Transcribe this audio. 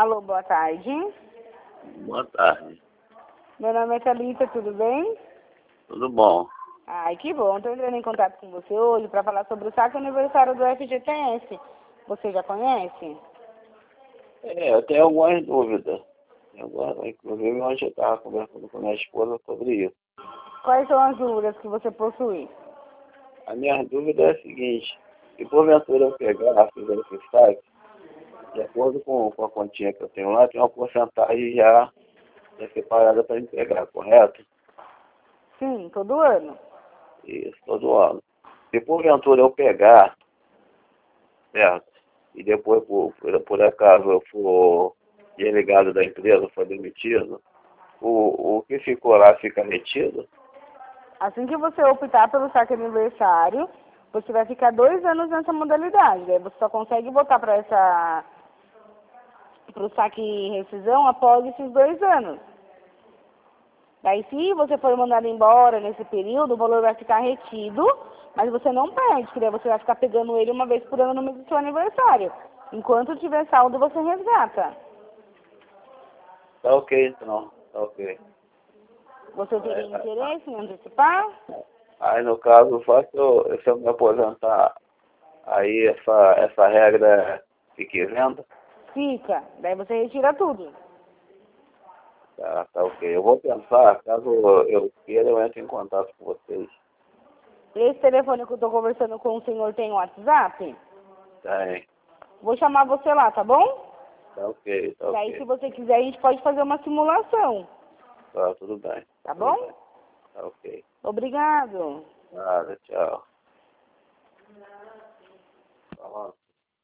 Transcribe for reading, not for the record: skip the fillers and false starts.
Alô, boa tarde. Boa tarde. Meu nome é Thalita, tudo bem? Tudo bom? Ai, que bom. Estou entrando em contato com você hoje para falar sobre o saque aniversário do FGTS. Você já conhece? Eu tenho algumas dúvidas. Inclusive, ontem eu estava conversando com minha esposa sobre isso. Quais são as dúvidas que você possui? A minha dúvida é a seguinte: se porventura eu pegar, fizer esse saque, de acordo com a continha que eu tenho lá, tem uma porcentagem já separada para entregar, correto? Sim, todo ano. Isso, todo ano. Se porventura eu pegar, certo? E depois, por acaso, eu for desligado da empresa, for demitido, o que ficou lá fica retido? Assim que você optar pelo saque aniversário, você vai ficar 2 anos nessa modalidade. Daí você só consegue voltar para o saque rescisão após esses 2 anos. Daí, se você for mandado embora nesse período, o valor vai ficar retido, mas você não perde, que daí você vai ficar pegando ele uma vez por ano no mês do seu aniversário. Enquanto tiver saldo, você resgata. Tá ok, então. Tá ok. Você teria interesse em antecipar? Aí, no caso, se eu me aposentar, aí essa regra fica isenta? Fica. Daí você retira tudo. Tá ok. Eu vou pensar, caso eu queira, eu entro em contato com vocês. Esse telefone que eu estou conversando com o senhor tem WhatsApp? Tem. Vou chamar você lá, tá bom? Tá ok, tá Daí, ok. se você quiser, a gente pode fazer uma simulação. Tá, tudo bem. Tá Tudo bom? bem. Tá ok. Obrigado. Nada, tchau.